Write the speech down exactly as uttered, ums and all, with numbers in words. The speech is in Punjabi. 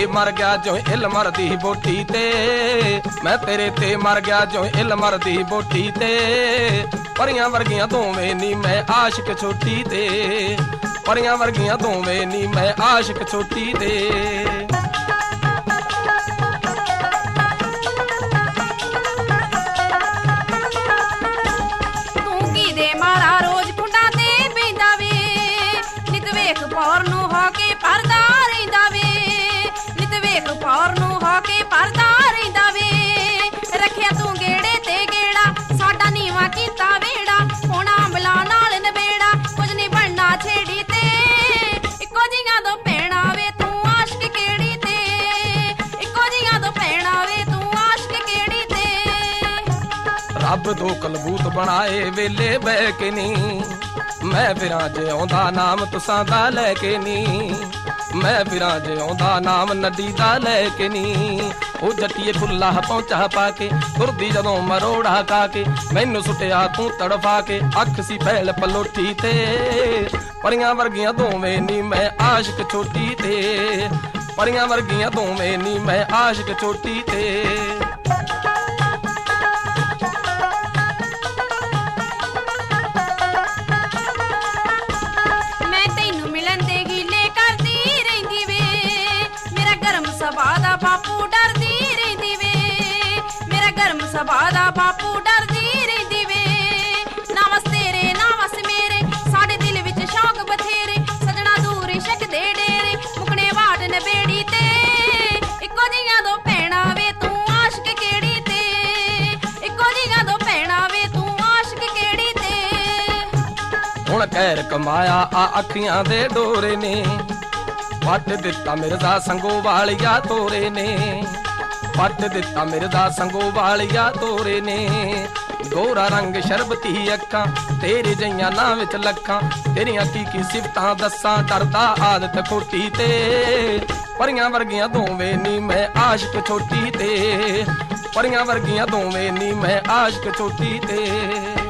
ਤੇ ਮਰ ਗਿਆ ਜੋ ਇਲ ਮਰਦੀ ਬੋਟੀ ਤੇ, ਮੈਂ ਤੇਰੇ ਤੇ ਮਰ ਗਿਆ ਜੋ ਇਲ ਮਰਦੀ ਬੋਟੀ ਤੇ। ਪਰੀਆਂ ਵਰਗੀਆਂ ਦੋਵੇਂ ਨੀ ਮੈਂ ਆਸ਼ਿਕ ਛੋਟੀ ਤੇ, ਪਰੀਆਂ ਵਰਗੀਆਂ ਦੋਵੇਂ ਨੀ ਮੈਂ ਆਸ਼ਿਕ ਛੋਟੀ ਤੇ। ਤੂੰ ਕੀ ਦੇ ਮਾਰਾ ਰੋਜ਼ ਕੁੰਡਾ ਤੇ ਪੈਂਦਾ ਵੇ, ਨਿਤ ਵੇਖ ਪੌਰ ਨੂੰ ਹੋ ਕੇ ਪਰਦਾ ਰਹਿੰਦਾ ਵੇ, ਨਿਤ ਵੇਖ ਪੌਰ ਨੂੰ ਹੋ ਕੇ ਪਰਦਾ ਰਹਿੰਦਾ ਵੇ। ਰੱਖਿਆ ਤੂੰ ਗੇੜੇ ਤੇ ਗੇੜਾ, ਸਾਡਾ ਨੀਵਾਂ ਕੀਤਾ ਵੇੜਾ, ਹੁਣ ਅੰਬਲਾ ਨਾਲ ਨਵੇੜਾ, ਕੁਝ ਨਹੀਂ ਬਣਨਾ ਛੇੜੀ ਤੇ। ਇੱਕੋ ਜੀਆਂ ਦੋ ਭੈਣਾਂ ਵੇ ਤੂੰ ਆਸ਼ਕ ਕਿਹੜੀ ਤੇ, ਇੱਕੋ ਜੀਆਂ ਦੋ ਭੈਣਾਂ ਵੇ ਤੂੰ ਆਸ਼ਕ ਕਿਹੜੀ ਤੇ। ਰੱਬ ਦੋ ਕਲਬੂਤ ਬਣਾਏ ਵੇਲੇ ਬਹਿ ਕੇ ਨੀ, ਮੈਂ ਫਿਰਾਂ ਜਿਉਂਦਾ ਨਾਮ ਤੁਸਾਂ ਦਾ ਲੈ ਕੇ ਨੀ, ਮੈਂ ਫਿਰਾਂ ਜਿਉਂਦਾ ਨਾਮ ਨਦੀ ਦਾ ਲੈ ਕੇ ਨੀ। ਉਹ ਜੱਟੀਏ ਫੁੱਲਾ ਹੱਥੋਂ ਚਾਹ ਪਾ ਕੇ ਤੁਰਦੀ ਜਦੋਂ ਮਰੋੜਾ ਕਾ ਕੇ, ਮੈਨੂੰ ਸੁੱਟਿਆ ਤੂੰ ਤੜਫਾ ਕੇ, ਅੱਖ ਸੀ ਫੈਲ ਪਲੋਠੀ ਤੇ। ਪਰੀਆਂ ਵਰਗੀਆਂ ਦੋਵੇਂ ਨੀ ਮੈਂ ਆਸ਼ਿਕ ਛੋਟੀ ਤੇ, ਪਰੀਆਂ ਵਰਗੀਆਂ ਦੋਵੇਂ ਨੀ ਮੈਂ ਆਸ਼ਿਕ ਛੋਟੀ ਤੇ। ਮੈਂ ਤੈਨੂੰ ਮਿਲਣ ਦੇ ਗੀਲੇ ਕਰਦੀ ਰਹਿੰਦੀ ਵੇ, ਮੇਰਾ ਗਰਮ ਸੁਭਾਅ ਦਾ ਬਾਪੂ ਡਰਦੀ ਰਹਿੰਦੀ ਵੇ, ਮੇਰਾ ਗਰਮ ਸੁਭਾਅ ਦਾ ਬਾਪੂ ਡਰਦੀ ਰਹਿੰਦੀ ਵੇ। ਨਾ ਵਸ ਤੇਰੇ ਨਾ ਵਸ ਮੇਰੇ, ਸਾਡੇ ਦਿਲ ਵਿੱਚ ਸ਼ੌਕ ਬਥੇਰੇ, ਸਜਣਾ ਦੂਰ ਇਸ਼ਕ ਦੇ ਡੇਰੇ, ਮੁਕਣੇ ਵਾਟ ਨਵੇੜੀ ਤੇ। ਇੱਕੋ ਜੀਆਂ ਦੋ ਭੈਣਾਂ ਵੇ ਤੂੰ ਆਸ਼ਕ ਕਿਹੜੀ ਤੇ, ਇੱਕੋ ਜੀਆਂ ਦੋ ਭੈਣਾਂ ਵੇ ਤੂੰ ਆਸ਼ਕ ਕਿਹੜੀ ਤੇ। ਹੁਣ ਕਹਿਰ ਕਮਾਇਆ ਆ ਅੱਖੀਆਂ ਦੇ ਡੋਰੇ ਨੇ, ਵੱਟ ਦਿੱਤਾ ਮਿਰਜ਼ਾ ਸੰਗੋ ਵਾਲੀਆ ਤੋਰੇ ਨੇ, ਵੱਟ ਦਿੱਤਾ ਮਿਰਜ਼ਾ ਸੰਗੋ ਵਾਲੀਆ ਤੋਰੇ ਨੇ। ਗੋਰਾ ਰੰਗ ਸ਼ਰਬਤੀ ਅੱਖਾਂ ਤੇਰੇ ਜਈਆਂ ਨਾਂ ਵਿੱਚ ਲੱਖਾਂ, ਤੇਰੀਆਂ ਕੀ ਕੀ ਸਿਫਤਾਂ ਦੱਸਾਂ, ਡਰਦਾ ਆਦਤ ਖੋਟੀ ਤੇ। ਪਰੀਆਂ ਵਰਗੀਆਂ ਦੋਵੇਂ ਨੀ ਮੈਂ ਆਸ਼ਿਕ ਛੋਟੀ ਤੇ, ਪਰੀਆਂ ਵਰਗੀਆਂ ਦੋਵੇਂ ਨੀ ਮੈਂ ਆਸ਼ਿਕ ਛੋਟੀ ਤੇ।